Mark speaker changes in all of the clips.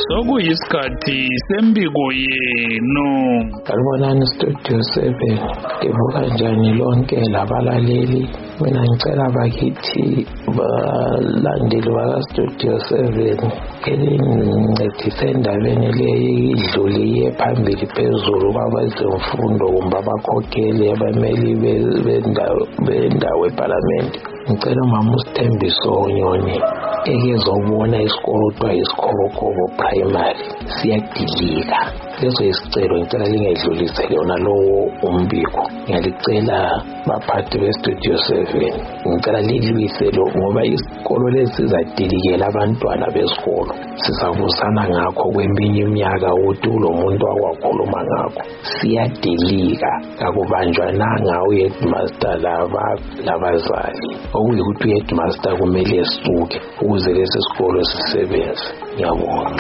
Speaker 1: sokuyisikhathi sembiko yenu.
Speaker 2: Salibonani Studio 7, livuka njani lonke labalaleli? Mina ngicela bakithi balandeli baka Studio 7 elincedise endabeni leyi idluliye phambili phezulu kwabezemfundo kumbe abakhokheli abameli bendawo eParliament. Ngicela umama uSithembiso Onyoni ekezobona isikolo kuthiwa isikhobokobo primary siyadilika. Leso isicelo ngicela lingedlulisele yona lowo umbiko. Ngiyalicela baphathi beStudio 7, ngicela lilwise lo ngoba isikolo lesi sizadilikela abantwana besikolo. Sizabusana ngakho kweminye iminyaka ukuthi lo muntu akwakhuluma ngakho. Siyadilika akubanjwa nanga uheadmaster labazali. Okuyikuthi uheadmaster kumele esuke ukuze lesi sikolo sisebenze. Ngiyabonga.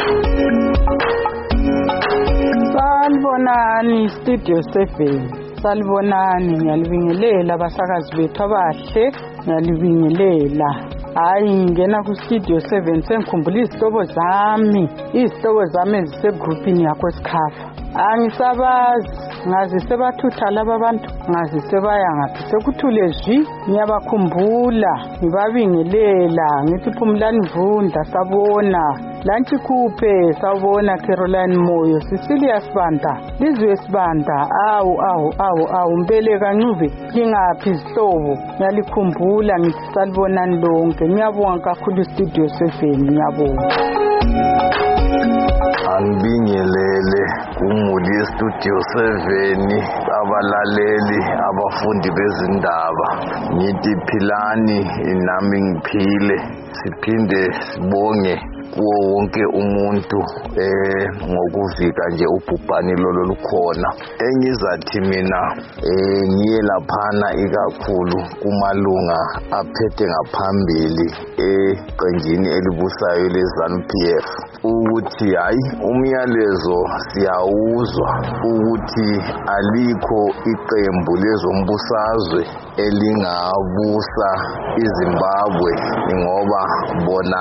Speaker 3: Salibonani Studio 7, salibonani. Ngiyalibingelela abasakazi bethu abahle, ngiyalibingelela. Hayi ngena ku Studio 7 sengikhumbula izihlobo zami ezisegroupini yakho Sikhafa. Angisabazi ngazi sebathutha laba bantu, ngazi sebaya ngaphi sekuthule zwi. Ngiyabakhumbula ngibabingelela ngithi Phumlani Mvunda sabona, Lantsi Khuphe sabona, Caroline Moyo, Cecilia Sibanda, Lizwe Sibanda, awu Mbeleka Ncube, lingaphi izihlobo. Ngiyalikhumbula ngithi salibonani lonke. Ngiyabonga kakhulu Studio 7, ngiyabonga.
Speaker 4: Angibingelele kumuli Studio 7, abalaleli, abafundi bezindaba. Ngithi philani nami ngiphile. Siphinde sibonge kuwo wonke umuntu ngokuvika nje ubhubhane lolo lukhona. Engizathi mina ngiye laphana ikakhulu kumalunga aphethe ngaphambili eqenjini elibusayo leZANU-PF ukuthi hayi umyalezo siyawuzwa ukuthi alikho iqembu lezombusazwe elingabusa iZimbabwe ngoba bona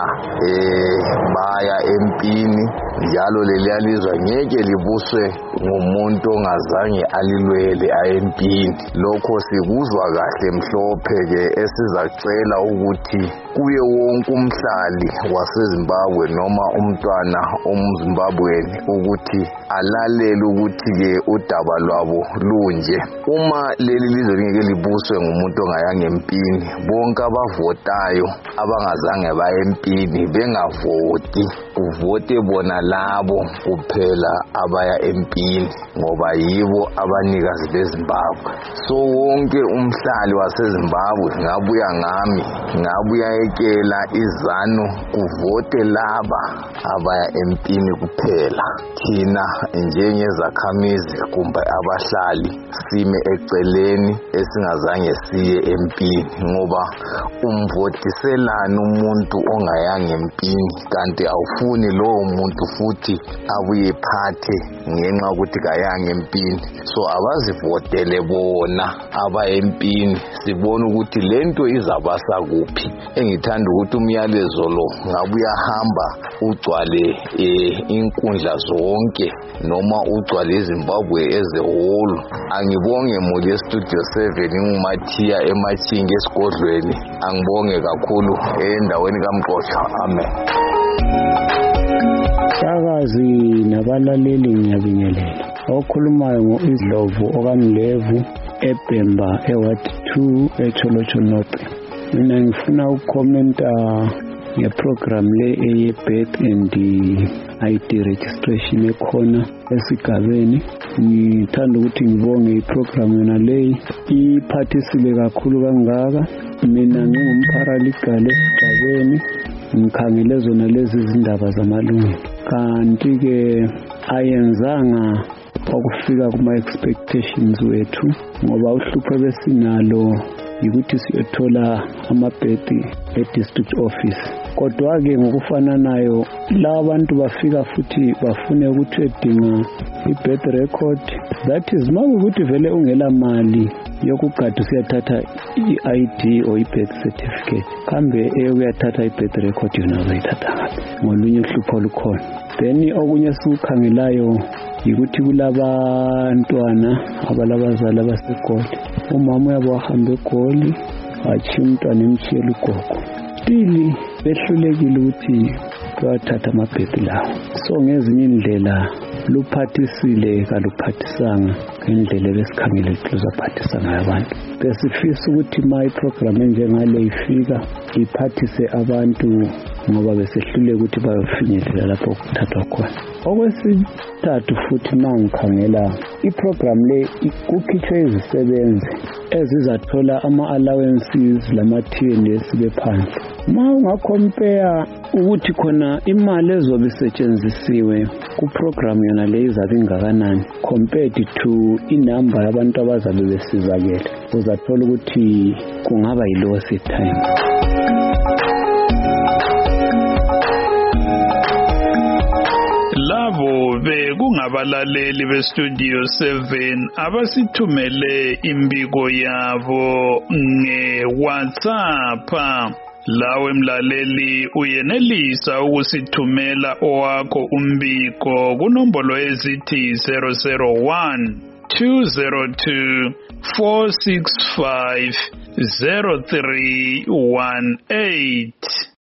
Speaker 4: baya empini, njalo leliyalizwa ngeke libuswe ngumuntu ongazange alilwele empini. Lokho sikuzwa kahle mhlophe ke esizacela ukuthi kuye wonke umhlali waseZimbabwe noma umntwana omZimbabweni ukuthi alalele ukuthi ke udaba lwabo lunje. Uma leli lizwe lingeke libuswe ngumuntu ongayanga empini, bonke abavotayo abangazange baye empini bengavoti, kuvote bona labo kuphela abaya empini ngoba yibo abanikazi beZimbabwe. So wonke umhlali waseZimbabwe, ngabuya ngami, ngabuya ekela iZANU, kuvote laba abaya empini kuphela. Thina njengezakhamizi kumbe abahlali sime eceleni esingazange siye empini ngoba umvotiselana umuntu ongayanga empini kanti awufuni lowo muntu futhi abuye phathe ngenxa ukuthi kayanga empini. So abazivotele bona aba empini, sibona ukuthi lento izabasa kuphi. Engithanda ukuthi umyalezo lo ngabuya hamba ugcwale inkundla zonke noma ugcwale iZimbabwe ezeholo. Angibonge muli Studio 7 nguMathiya eMachinga esigodlweni. Angibonge kakhulu endaweni kaMqotsho. Amen.
Speaker 5: Sakazi nabalaleli ngiyabingelela. Okhulumayo ngoIdlovu okaMlevu eBhemba eWard 2 eCholocho North. Mina ngifuna ukukhomenta ngeprogram le eye-birth and ID registration ekhona esigabeni. Ngithanda ukuthi ngibonge iprogram yona leyi iphathisile kakhulu kangaka. Mina ngingumparalegal esigabeni, ngikhangele zona lezi izindaba zamalungelo, kanti ke ayenzanga okufika kuma-expectations wethu ngoba uhlupho besinalo yikuthi siyothola amabhedi e-district office. Kodwa-ke ngokufananayo la bantu bafika futhi bafune ukuthi edinga i-birth record, that is uma ukuthi vele ungela mali yokugada usiyathatha i-ID or i-birth certificate kambe uyathatha i-birth record yona uzayithatha ngaphi ngolunye uhlupho olukhona. Then okunye esikukhangelayo yikuthi kulabantwana abalabazali abaseGoli, umama uyabo wahamba eGoli watshiya umntwana emshiyela ugogo, stili behlulekile ukuthi bathatha amabhebhi lawo. So ngezinye indlela luphathisile kaluphathisanga ngendlela ebesikhangele ukuthi luzaphathisa ngayo abantu. Besifisa ukuthi ma iprogram enjengale ifika iphathise abantu ngoba besehluleka ukuthi bayofinyelela lapho kuthathwa khona. Okwesithathu futhi mangikhangela iprogram le kukhitshwe izisebenzi ezizathola ama-allowances lama-TNS bephandle. Ma ungacompare ukuthi khona imali ezobe isetshenzisiwe kuprogram yona le izabe ingakanani compared to inamba yabantu abazabe besizakele, uzathola ukuthi kungaba yi-loss time.
Speaker 1: Labo bekungabalaleli beStudio 7 abasithumele imbiko yabo nge-WhatsApp. Lawe mlaleli uyenelisa ukusithumela owakho umbiko kunombolo ezithi 001 202 465 0318.